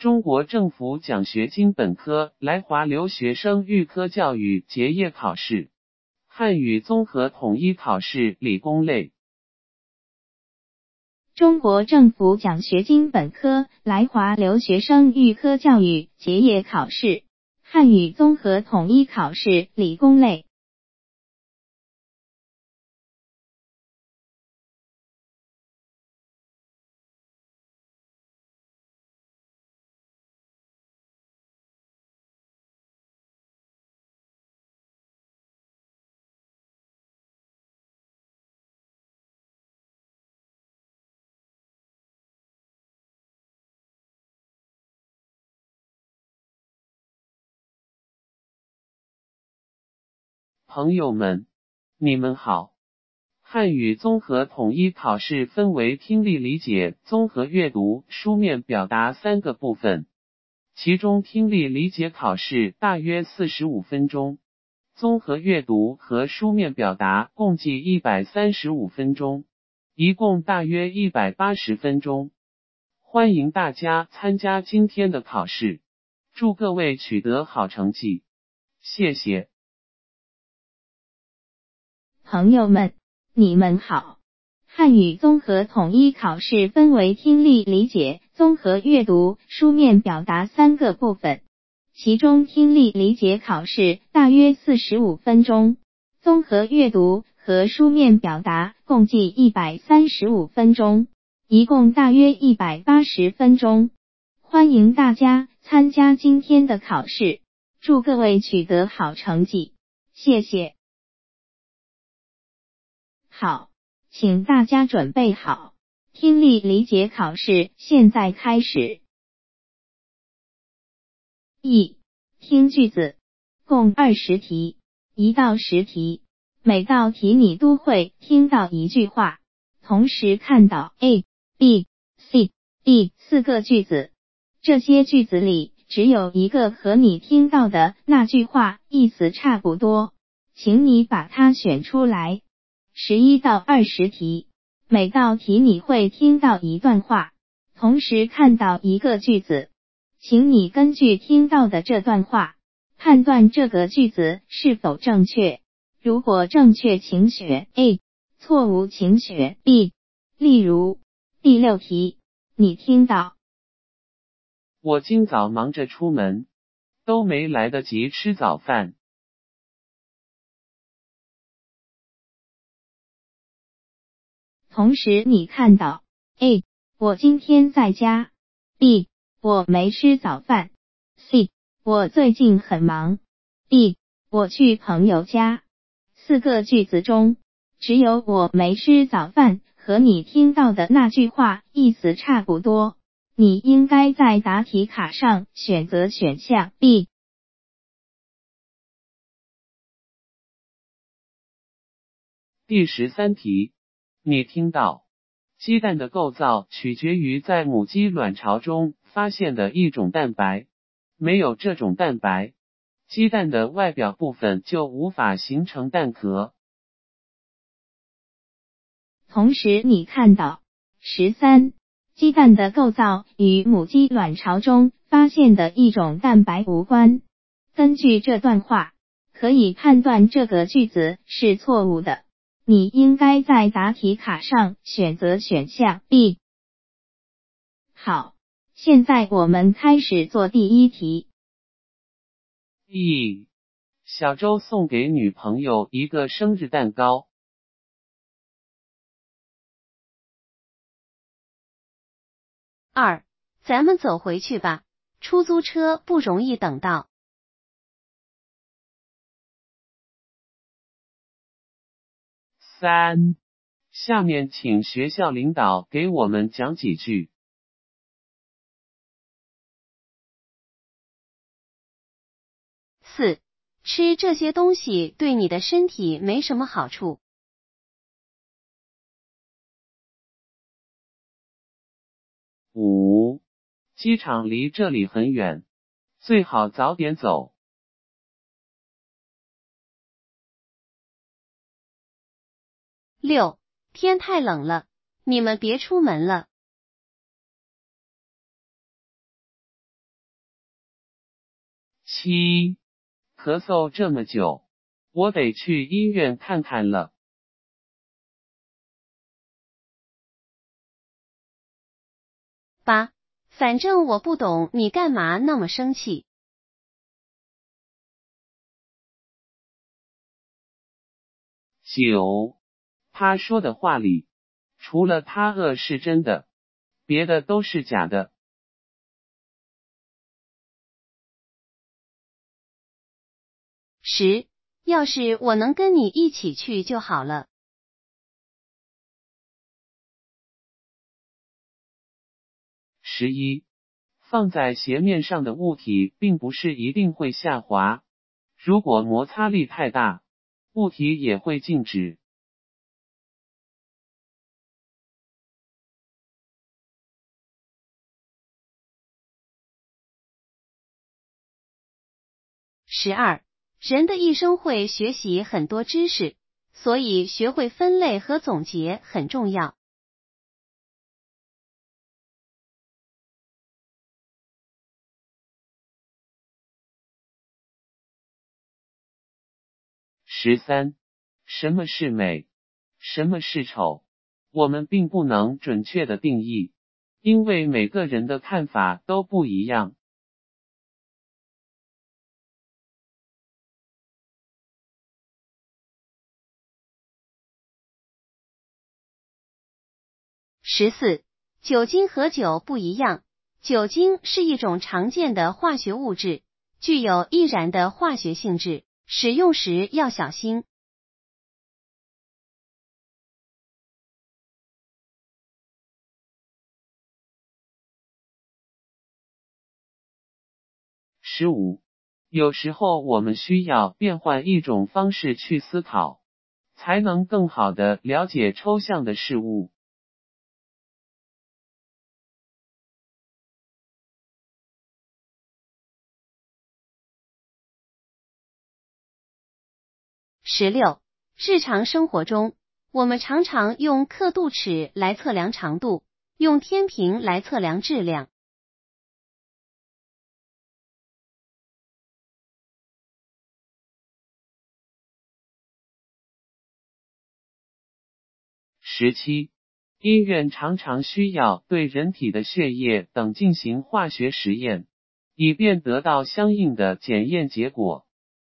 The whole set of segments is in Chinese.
中国政府奖学金本科来华留学生预科教育结业考试，汉语综合统一考试理工类。 中国政府奖学金本科来华留学生预科教育结业考试，汉语综合统一考试理工类。 朋友们，你们好。汉语综合统一考试分为听力理解、综合阅读、书面表达3个部分，其中听力理解考试大约45分钟，综合阅读和书面表达共计135分钟，一共大约180分钟。欢迎大家参加今天的考试，祝各位取得好成绩，谢谢。 朋友们，你们好。汉语综合统一考试分为听力理解、综合阅读、书面表达3个部分，其中听力理解考试大约45分钟，综合阅读和书面表达共计135分钟，一共大约180分钟。欢迎大家参加今天的考试，祝各位取得好成绩，谢谢。好，请大家准备好，听力理解考试现在开始。一、听句子，共20题，1到10题，每道题你都会听到一句话，同时看到 A、B、C、D 4个句子，这些句子里只有一个和你听到的那句话意思差不多，请你把它选出来。11到20题，每道题你会听到一段话，同时看到一个句子，请你根据听到的这段话，判断这个句子是否正确。如果正确请选 A， 错误请选 B。例如，第6题，你听到： 我今早忙着出门，都没来得及吃早饭。 同时你看到 A， 我今天在家， B， 我没吃早饭， C， 我最近很忙， D， 我去朋友家。4个句子中，只有我没吃早饭和你听到的那句话意思差不多，你应该在答题卡上选择选项 B。 第13题，你听到：鸡蛋的构造取决于在母鸡卵巢中发现的一种蛋白，没有这种蛋白，鸡蛋的外表部分就无法形成蛋壳。 同时你看到13，鸡蛋的构造与母鸡卵巢中发现的一种蛋白无关。根据这段话，可以判断这个句子是错误的，你应该在答题卡上选择选项 B。 好，现在我们开始做第1题。 小周送给女朋友一个生日蛋糕。 2，咱们走回去吧，出租车不容易等到。 3，下面请学校领导给我们讲几句。 4，吃这些东西对你的身体没什么好处。 5，机场离这里很远，最好早点走。 6，天太冷了，你们别出门了。 7. 咳嗽这么久，我得去医院看看了。 8. 反正我不懂，你干嘛那么生气 ？9. 他说的话里，除了他饿是真的，别的都是假的。 10. 要是我能跟你一起去就好了。 11. 放在鞋面上的物体并不是一定会下滑，如果摩擦力太大，物体也会静止。 12. 人的一生会学习很多知识，所以学会分类和总结很重要。 13. 什么是美？什么是丑？我们并不能准确的定义，因为每个人的看法都不一样。 14. 酒精和酒不一样，酒精是一种常见的化学物质，具有易燃的化学性质，使用时要小心。 15. 有时候我们需要变换一种方式去思考，才能更好地了解抽象的事物。 16. 日常生活中，我们常常用刻度尺来测量长度，用天平来测量质量。 17. 医院常常需要对人体的血液等进行化学实验，以便得到相应的检验结果。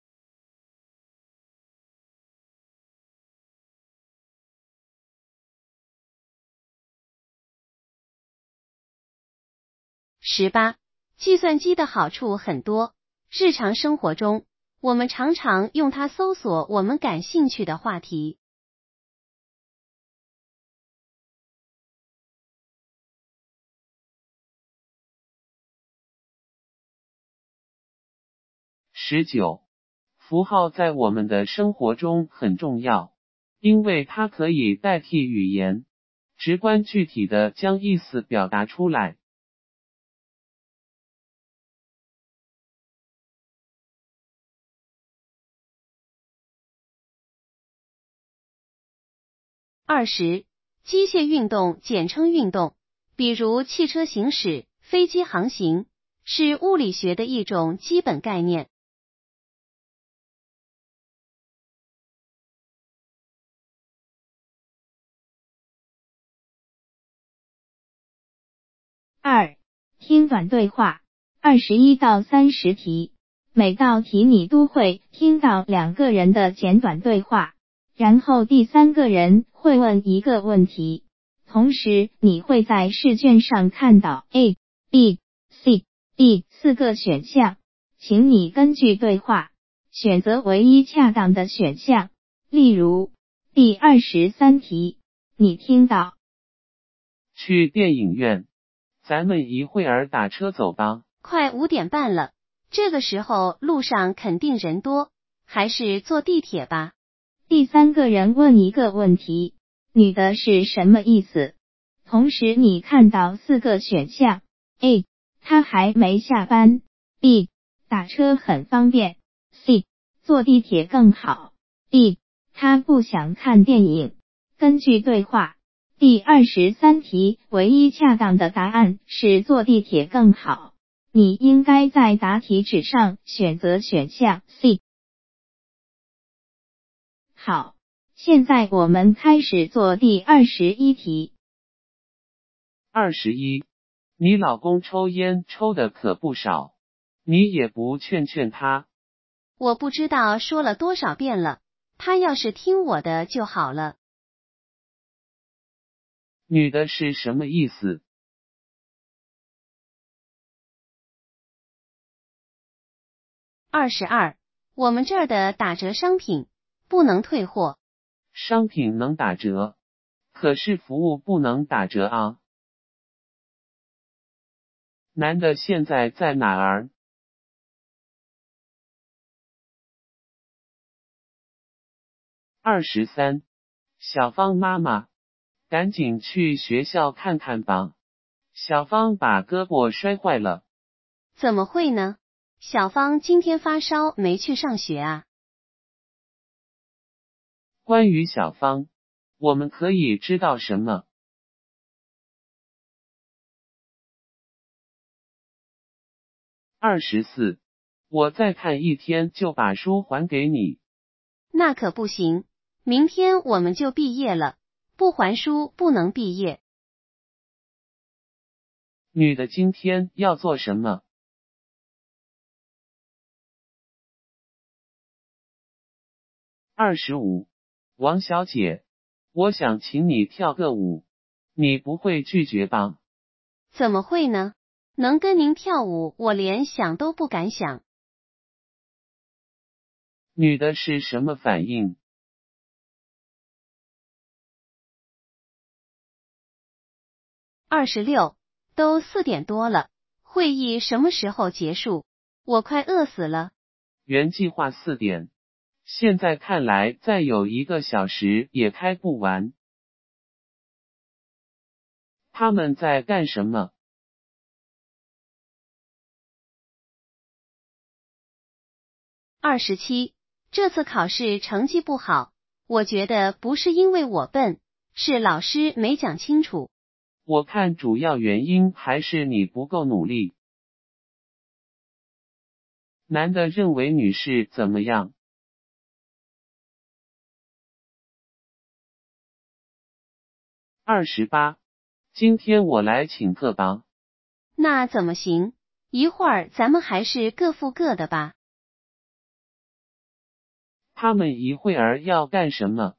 18. 计算机的好处很多，日常生活中，我们常常用它搜索我们感兴趣的话题。 19. 符号在我们的生活中很重要，因为它可以代替语言，直观具体的将意思表达出来。 20. 机械运动简称运动，比如汽车行驶、飞机航行，是物理学的一种基本概念。 2. 听短对话21到30题，每道题你都会听到两个人的简短对话，然后第三个人会问一个问题，同时你会在试卷上看到 A、B、C、D 4个选项，请你根据对话选择唯一恰当的选项。例如第23题，你听到去电影院，咱们一会儿打车走吧。 快5点半了，这个时候路上肯定人多，还是坐地铁吧。 第三个人问一个问题，女的是什么意思？同时你看到4个选项 A 她还没下班， B 打车很方便， C 坐地铁更好， D 她不想看电影。根据对话，第23题唯一恰当的答案是坐地铁更好。 你应该在答题纸上选择选项 C。好，现在我们开始做第21题。 21，你老公抽烟抽的可不少，你也不劝劝他。 我不知道说了多少遍了，他要是听我的就好了。 女的是什么意思 ？22，我们这儿的打折商品不能退货。 商品能打折，可是服务不能打折啊。男的现在在哪儿？23，小芳妈妈，赶紧去学校看看吧。小芳把胳膊摔坏了。 怎么会呢？小芳今天发烧没去上学啊。 关于小芳，我们可以知道什么？24，我再看一天就把书还给你。 那可不行，明天我们就毕业了，不还书不能毕业。 女的今天要做什么？25，王小姐，我想请你跳个舞，你不会拒绝吧？ 怎么会呢？能跟您跳舞，我连想都不敢想。 女的是什么反应 ？26，都4点多了，会议什么时候结束？我快饿死了。 原计划4点，现在看来再有1个小时也开不完。他们在干什么 ？27，这次考试成绩不好，我觉得不是因为我笨，是老师没讲清楚。 我看主要原因还是你不够努力。男的认为女士怎么样？28，今天我来请客吧。 那怎么行？一会儿咱们还是各付各的吧。 他们一会儿要干什么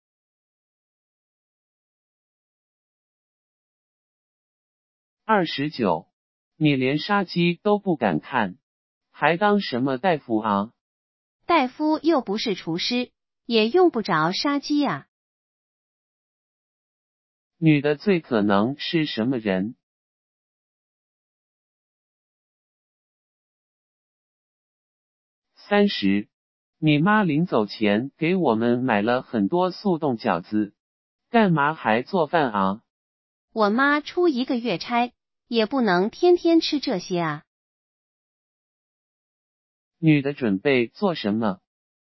？29，你连杀鸡都不敢看，还当什么大夫啊？ 大夫又不是厨师，也用不着杀鸡啊。 女的最可能是什么人？30，你妈临走前给我们买了很多速冻饺子，干嘛还做饭啊？ 我妈出1个月差，也不能天天吃这些啊。 女的准备做什么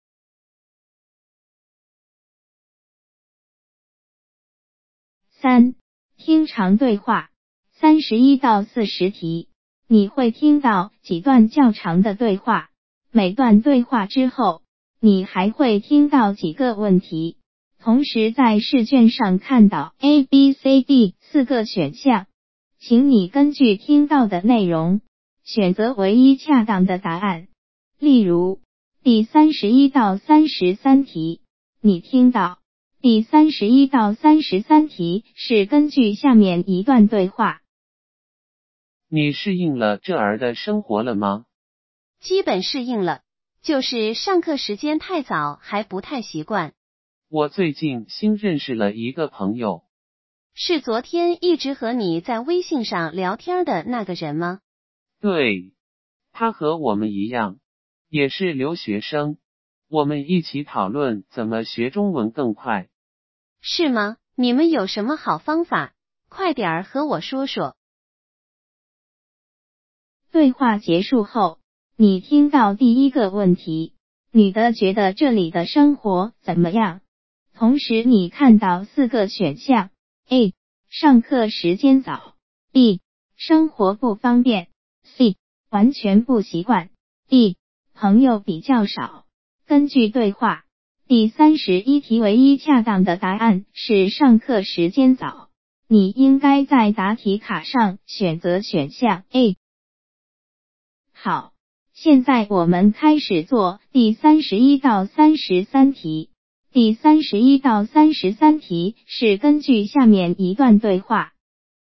？3. 听长对话31到40题，你会听到几段较长的对话，每段对话之后，你还会听到几个问题。同时在试卷上看到 A、B、C、D 4个选项，请你根据听到的内容，选择唯一恰当的答案。例如，第31到33题，你听到第31到33题是根据下面一段对话。 你适应了这儿的生活了吗？ 基本适应了，就是上课时间太早还不太习惯。 我最近新认识了一个朋友。 是昨天一直和你在微信上聊天的那个人吗？ 对，他和我们一样，也是留学生，我们一起讨论怎么学中文更快。 是吗？你们有什么好方法？快点儿和我说说。 对话结束后，你听到第一个问题，女的觉得这里的生活怎么样？同时你看到4个选项 A. 上课时间早 B. 生活不方便 C. 完全不习惯。一、朋友比较少。根据对话，第31题唯一恰当的答案是上课时间早。你应该在答题卡上选择选项 A。好，现在我们开始做第31到33题。第31到33题是根据下面一段对话。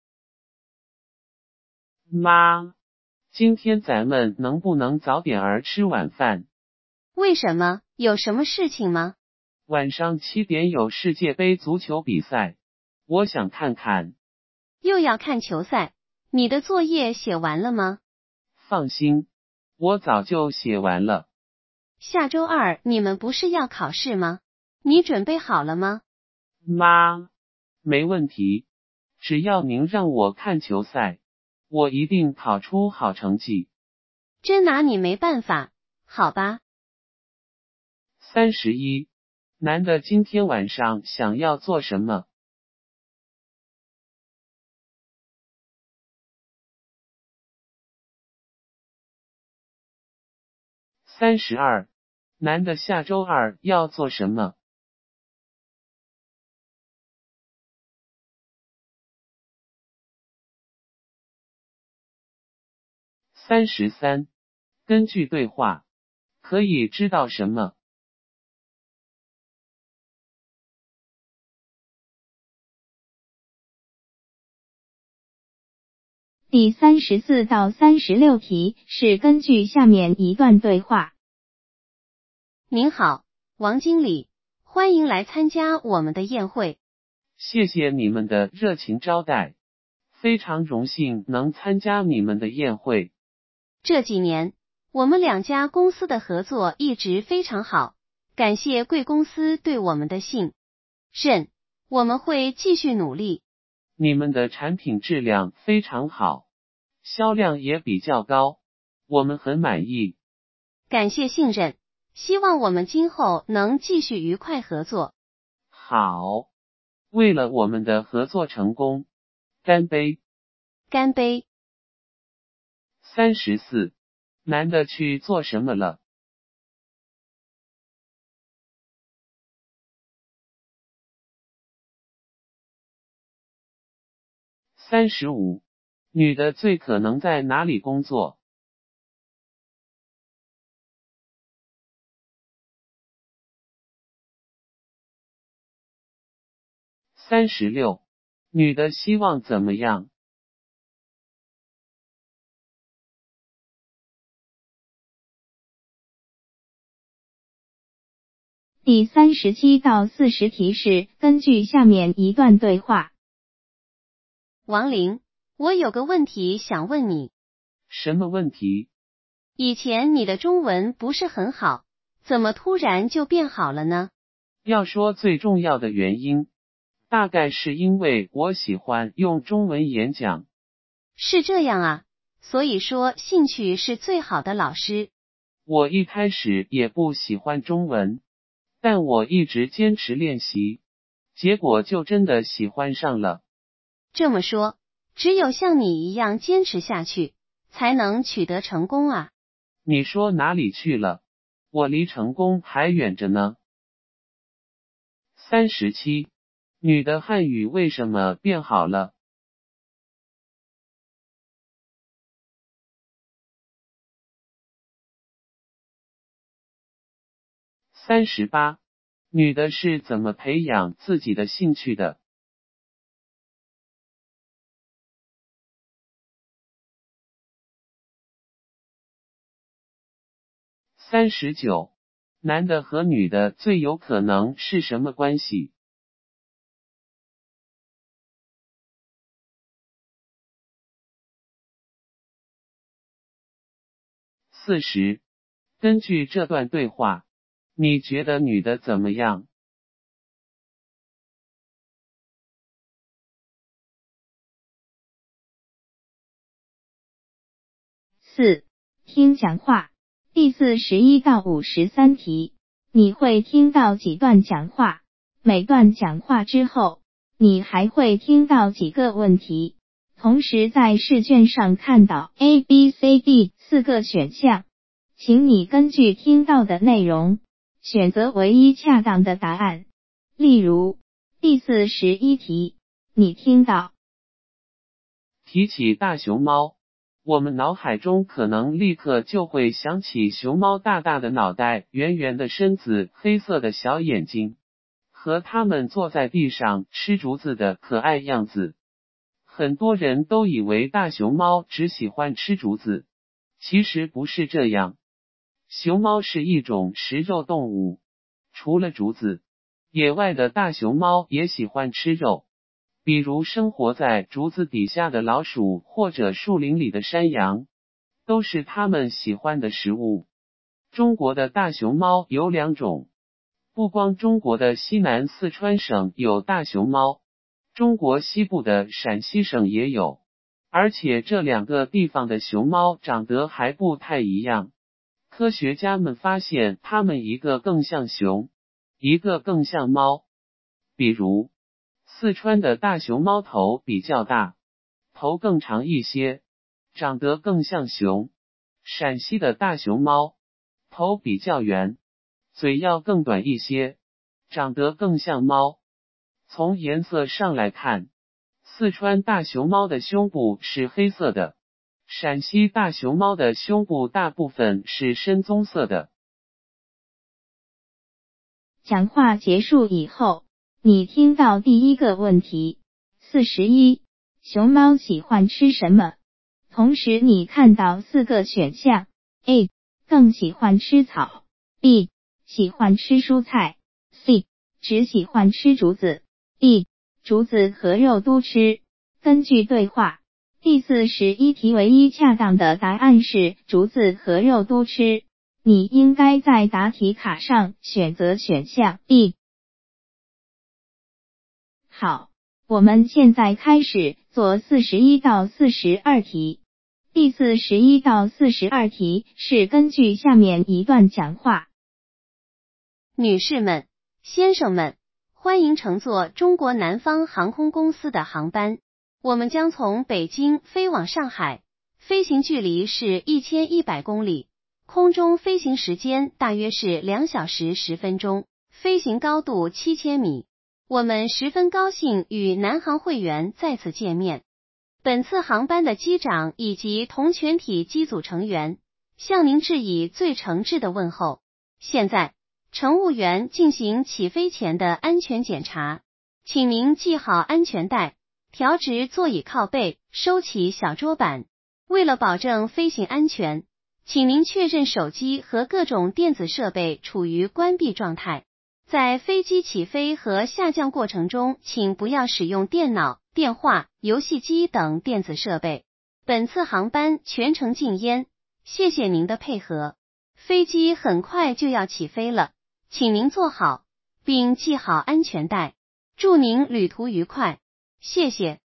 妈，今天咱们能不能早点儿吃晚饭？ 为什么？有什么事情吗？ 晚上7点有世界杯足球比赛，我想看看。 又要看球赛？你的作业写完了吗？ 放心，我早就写完了。 下周二你们不是要考试吗？你准备好了吗？ 妈，没问题，只要您让我看球赛，我一定考出好成绩。 真拿你没办法，好吧。 31，男的今天晚上想要做什么？32，男的下周二要做什么？33，根据对话，可以知道什么？ 第34到36题是根据下面一段对话。 您好，王经理，欢迎来参加我们的宴会。 谢谢你们的热情招待，非常荣幸能参加你们的宴会。 这几年，我们两家公司的合作一直非常好，感谢贵公司对我们的信任，我们会继续努力。 你们的产品质量非常好，销量也比较高，我们很满意。 感谢信任，希望我们今后能继续愉快合作。 好，为了我们的合作成功，干杯！ 干杯 34，男的去做什么了？35，女的最可能在哪里工作？36，女的希望怎么样第37到40题是根据下面一段对话。 王林，我有个问题想问你。 什么问题？ 以前你的中文不是很好，怎么突然就变好了呢？ 要说最重要的原因，大概是因为我喜欢用中文演讲。 是这样啊，所以说兴趣是最好的老师。 我一开始也不喜欢中文，但我一直坚持练习，结果就真的喜欢上了。 这么说，只有像你一样坚持下去，才能取得成功啊。 你说哪里去了？我离成功还远着呢。37，女的汉语为什么变好了？38，女的是怎么培养自己的兴趣的？39，男的和女的最有可能是什么关系？40，根据这段对话，你觉得女的怎么样 4、听讲话。第41到53题，你会听到几段讲话？每段讲话之后，你还会听到几个问题？ 同时在试卷上看到 A、B、C、D 4个选项，请你根据听到的内容，选择唯一恰当的答案。例如，第41题，你听到提起大熊猫，我们脑海中可能立刻就会想起熊猫大大的脑袋、圆圆的身子、黑色的小眼睛，和它们坐在地上吃竹子的可爱样子。很多人都以为大熊猫只喜欢吃竹子，其实不是这样。熊猫是一种食肉动物，除了竹子，野外的大熊猫也喜欢吃肉，比如生活在竹子底下的老鼠或者树林里的山羊，都是它们喜欢的食物。中国的大熊猫有2种，不光中国的西南四川省有大熊猫，中国西部的陕西省也有，而且这2个地方的熊猫长得还不太一样。科学家们发现它们一个更像熊，一个更像猫。比如，四川的大熊猫头比较大，头更长一些，长得更像熊；陕西的大熊猫头比较圆，嘴要更短一些，长得更像猫。从颜色上来看，四川大熊猫的胸部是黑色的，陕西大熊猫的胸部大部分是深棕色的。 讲话结束以后，你听到第一个问题41，熊猫喜欢吃什么？同时你看到4个选项 A 更喜欢吃草， B 喜欢吃蔬菜， C 只喜欢吃竹子， D 竹子和肉都吃。根据对话，第41题唯一恰当的答案是竹子和肉都吃，你应该在答题卡上选择选项 B。 好，我们现在开始做41到42题。第41到42题是根据下面一段讲话。 女士们、先生们，欢迎乘坐中国南方航空公司的航班，我们将从北京飞往上海，飞行距离是1100公里，空中飞行时间大约是2小时10分钟，飞行高度7000米。我们十分高兴与南航会员再次见面。本次航班的机长以及同全体机组成员向您致以最诚挚的问候。现在，乘务员进行起飞前的安全检查，请您系好安全带，调直座椅靠背，收起小桌板。为了保证飞行安全，请您确认手机和各种电子设备处于关闭状态。在飞机起飞和下降过程中，请不要使用电脑、电话、游戏机等电子设备。本次航班全程禁烟，谢谢您的配合。飞机很快就要起飞了，请您坐好，并系好安全带。祝您旅途愉快，谢谢。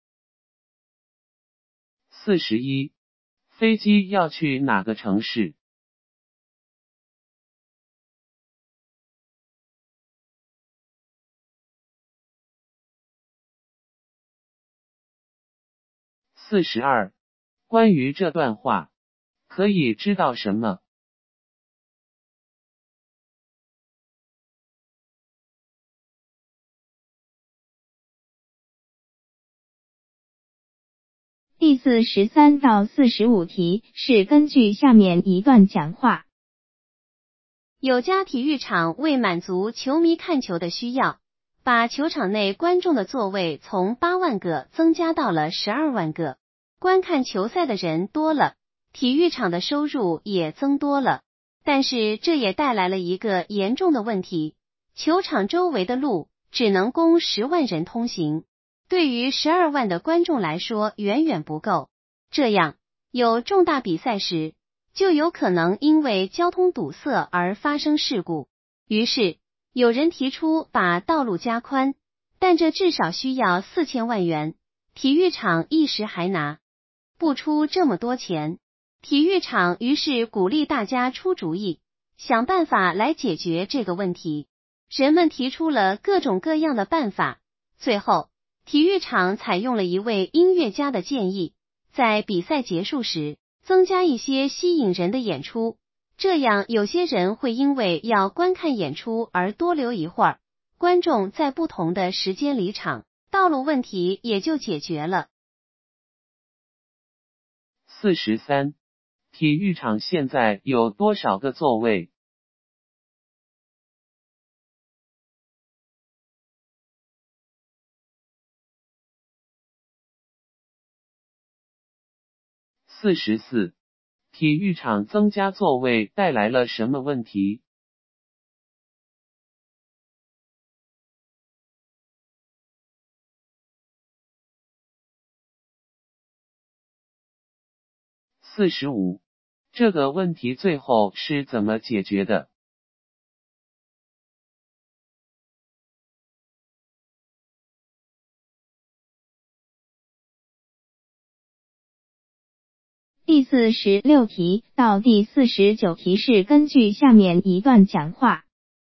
41. 飞机要去哪个城市？42. 关于这段话，可以知道什么？ 第43到45题是根据下面一段讲话。 有家体育场为满足球迷看球的需要，把球场内观众的座位从8万个增加到了12万个。观看球赛的人多了，体育场的收入也增多了。但是这也带来了一个严重的问题，球场周围的路只能供10万人通行，对于12万的观众来说远远不够。这样，有重大比赛时，就有可能因为交通堵塞而发生事故。于是，有人提出把道路加宽，但这至少需要4000万元，体育场一时还拿不出这么多钱。体育场于是鼓励大家出主意，想办法来解决这个问题。人们提出了各种各样的办法，最后体育场采用了一位音乐家的建议，在比赛结束时增加一些吸引人的演出，这样有些人会因为要观看演出而多留一会儿，观众在不同的时间离场，道路问题也就解决了。 43. 体育场现在有多少个座位？44. 体育场增加座位带来了什么问题？45. 这个问题最后是怎么解决的第46题到第49题是根据下面一段讲话。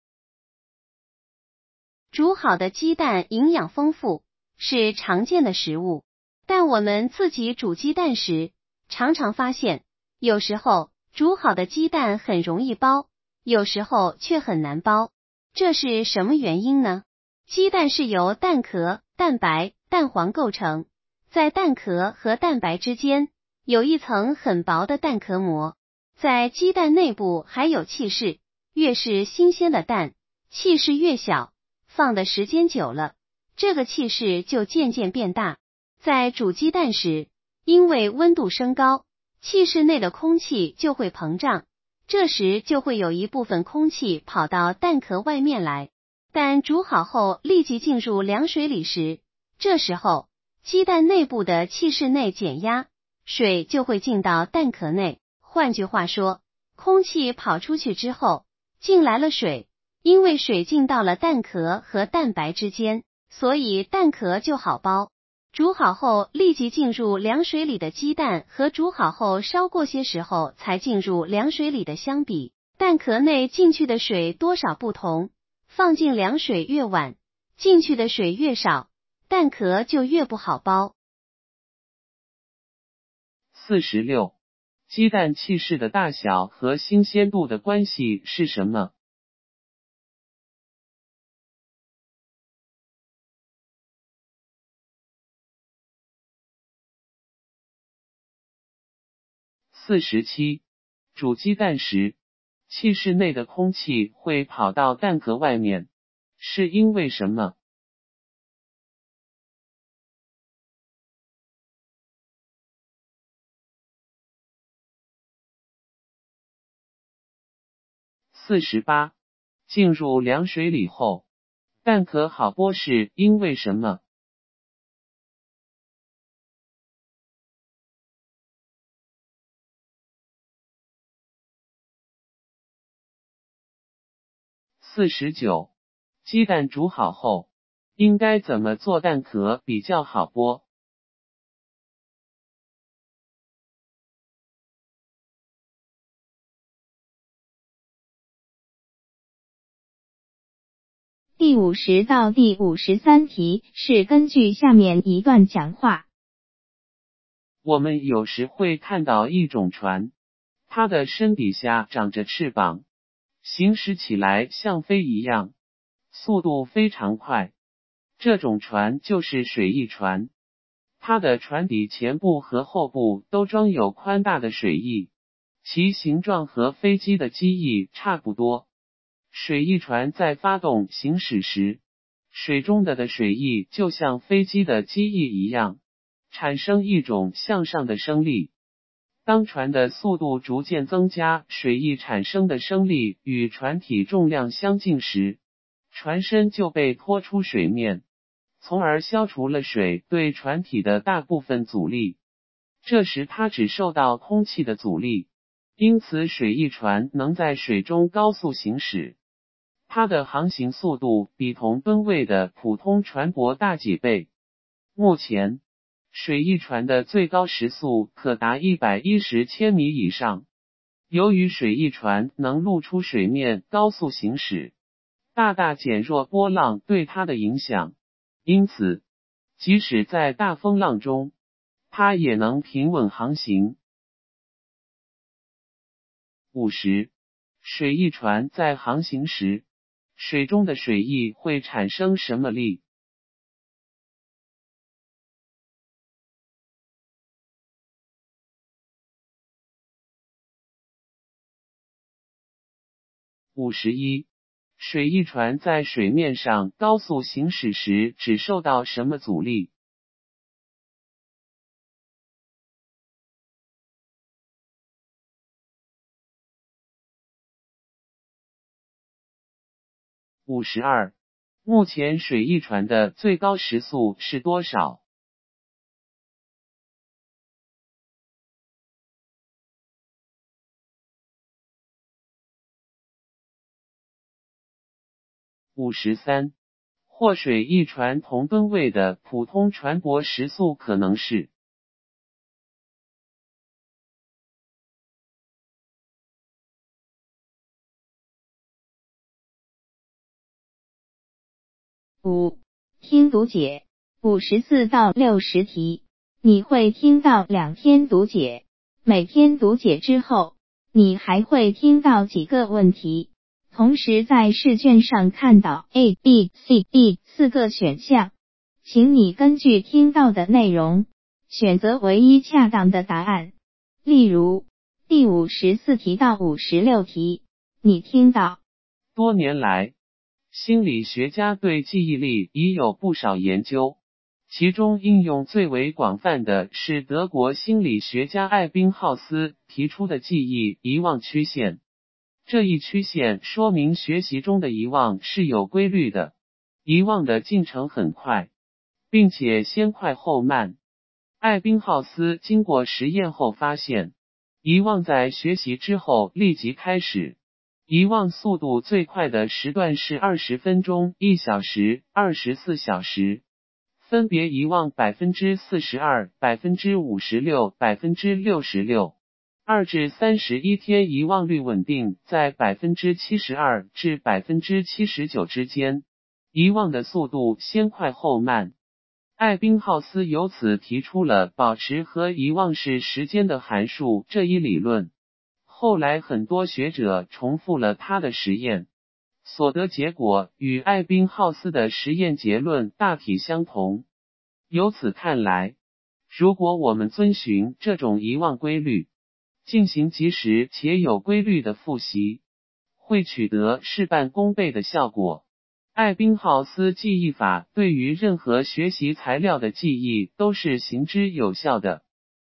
煮好的鸡蛋营养丰富，是常见的食物，但我们自己煮鸡蛋时，常常发现，有时候煮好的鸡蛋很容易剥，有时候却很难剥，这是什么原因呢？鸡蛋是由蛋壳、蛋白、蛋黄构成，在蛋壳和蛋白之间有一层很薄的蛋壳膜，在鸡蛋内部还有气室，越是新鲜的蛋，气室越小，放的时间久了，这个气室就渐渐变大。在煮鸡蛋时，因为温度升高，气室内的空气就会膨胀，这时就会有一部分空气跑到蛋壳外面来。蛋煮好后立即进入凉水里时，这时候鸡蛋内部的气室内减压，水就会进到蛋壳内。换句话说，空气跑出去之后，进来了水，因为水进到了蛋壳和蛋白之间，所以蛋壳就好剥。煮好后立即进入凉水里的鸡蛋和煮好后稍过些时候才进入凉水里的相比，蛋壳内进去的水多少不同，放进凉水越晚，进去的水越少，蛋壳就越不好剥。 46. 鸡蛋气室的大小和新鲜度的关系是什么？47. 煮鸡蛋时，气室内的空气会跑到蛋壳外面，是因为什么？48. 进入凉水里后，蛋壳好剥是因为什么？49. 鸡蛋煮好后，应该怎么做蛋壳比较好剥？ 第50到第53题是根据下面一段讲话。 我们有时会看到一种船，它的身底下长着翅膀，行驶起来像飞一样，速度非常快。这种船就是水翼船，它的船底前部和后部都装有宽大的水翼，其形状和飞机的机翼差不多。水翼船在发动行驶时，水中的水翼就像飞机的机翼一样，产生一种向上的升力。当船的速度逐渐增加，水翼产生的升力与船体重量相近时，船身就被拖出水面，从而消除了水对船体的大部分阻力。这时它只受到空气的阻力，因此水翼船能在水中高速行驶。它的航行速度比同吨位的普通船舶大几倍。目前，水翼船的最高时速可达110千米以上。由于水翼船能露出水面高速行驶，大大减弱波浪对它的影响，因此， 即使在大风浪中，它也能平稳航行。50. 水翼船在航行时，水中的水翼会产生什么力？51. 水翼船在水面上高速行驶时只受到什么阻力？52. 目前水翼船的最高时速是多少？53. 或水翼船同吨位的普通船舶时速可能是 5. 听读解54到60题，你会听到2篇读解，每篇读解之后，你还会听到几个问题，同时在试卷上看到 A、B、C、D 4个选项，请你根据听到的内容，选择唯一恰当的答案。例如，第54题到56题，你听到多年来，心理学家对记忆力已有不少研究，其中应用最为广泛的是德国心理学家艾宾浩斯提出的记忆遗忘曲线。这一曲线说明学习中的遗忘是有规律的，遗忘的进程很快，并且先快后慢。艾宾浩斯经过实验后发现，遗忘在学习之后立即开始。遗忘速度最快的时段是20分钟、1小时、24小时，分别遗忘42%、56%、66%。2至31天遗忘率稳定在72%至79%之间，遗忘的速度先快后慢。艾宾浩斯由此提出了保持和遗忘是时间的函数这一理论。后来很多学者重复了他的实验，所得结果与艾宾浩斯的实验结论大体相同。由此看来，如果我们遵循这种遗忘规律，进行及时且有规律的复习，会取得事半功倍的效果。艾宾浩斯记忆法对于任何学习材料的记忆都是行之有效的。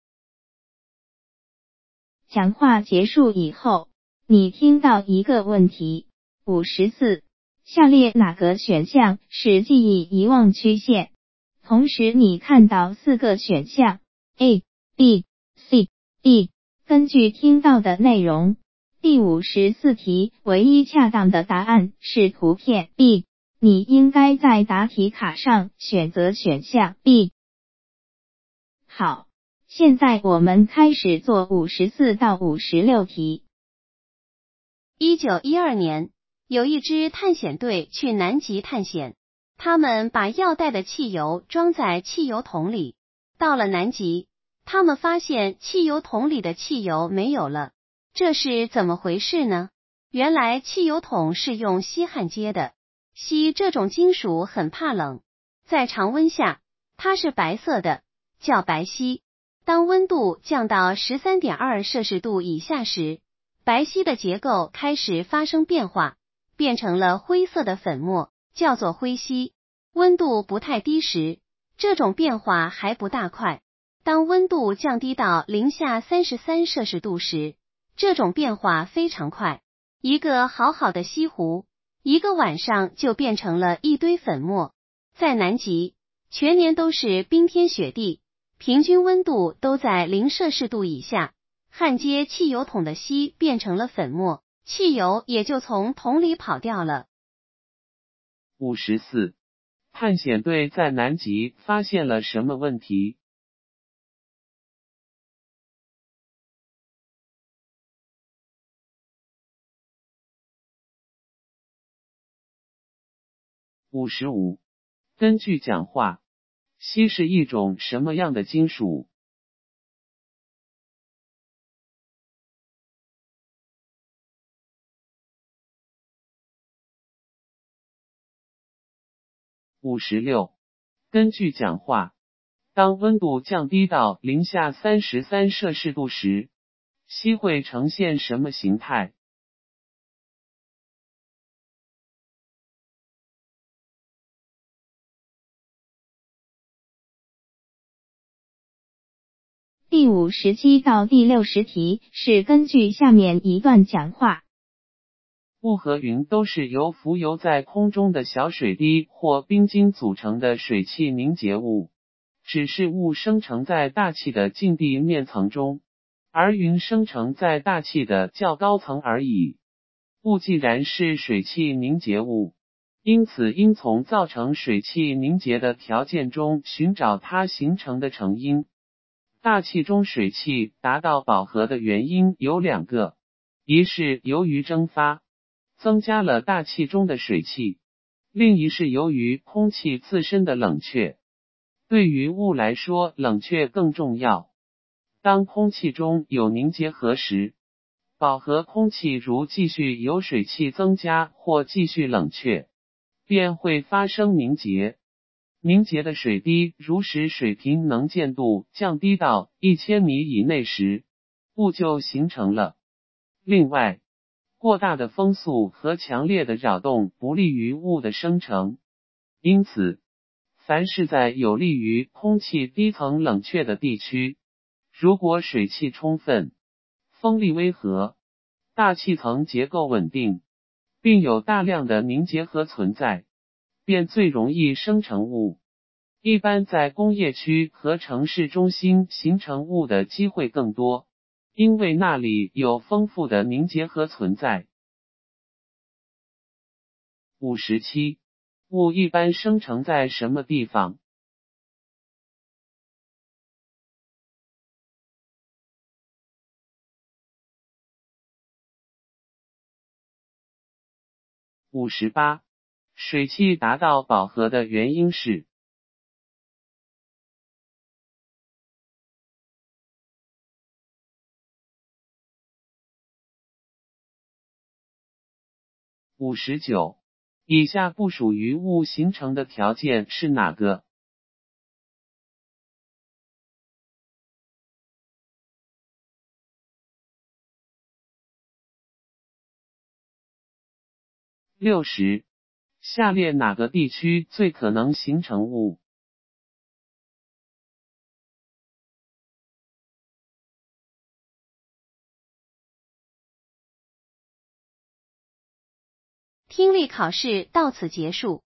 讲话结束以后，你听到一个问题。54. 下列哪个选项是记忆遗忘曲线？同时你看到4个选项 A、B、C、D。根据听到的内容，第54题唯一恰当的答案是图片 B。你应该在答题卡上选择选项 B。好。现在我们开始做54到56题。 1912年，有一支探险队去南极探险，他们把要带的汽油装在汽油桶里。到了南极，他们发现汽油桶里的汽油没有了，这是怎么回事呢？原来汽油桶是用锡焊接的，锡这种金属很怕冷，在常温下，它是白色的，叫白锡。当温度降到 13.2 摄氏度以下时，白锡的结构开始发生变化，变成了灰色的粉末，叫做灰锡。温度不太低时，这种变化还不大快。当温度降低到零下33摄氏度时，这种变化非常快。一个好好的锡壶，一个晚上就变成了一堆粉末。在南极，全年都是冰天雪地，平均温度都在0摄氏度以下，焊接汽油桶的锡变成了粉末，汽油也就从桶里跑掉了。 54. 探险队在南极发现了什么问题？55. 根据讲话， 锡是一种什么样的金属？56. 根据讲话，当温度降低到零下33摄氏度时，锡会呈现什么形态？ 第57到第60题是根据下面一段讲话。 雾和云都是由浮游在空中的小水滴或冰晶组成的水汽凝结物，只是雾生成在大气的近地面层中，而云生成在大气的较高层而已。雾既然是水汽凝结物，因此应从造成水汽凝结的条件中寻找它形成的成因。大气中水汽达到饱和的原因有2个，一是由于蒸发，增加了大气中的水汽，另一是由于空气自身的冷却。对于雾来说，冷却更重要。当空气中有凝结核时，饱和空气如继续有水汽增加或继续冷却，便会发生凝结。凝结的水滴如使水平能见度降低到1000米以内时，雾就形成了。另外，过大的风速和强烈的扰动不利于雾的生成，因此，凡是在有利于空气低层冷却的地区，如果水汽充分，风力温和，大气层结构稳定，并有大量的凝结核存在，便最容易生成雾。一般在工业区和城市中心形成雾的机会更多，因为那里有丰富的凝结核存在。57. 雾一般生成在什么地方？58. 水汽达到饱和的原因是59. 以下不属于雾形成的条件是哪个？60. 下列哪个地区最可能形成雾？ 听力考试到此结束。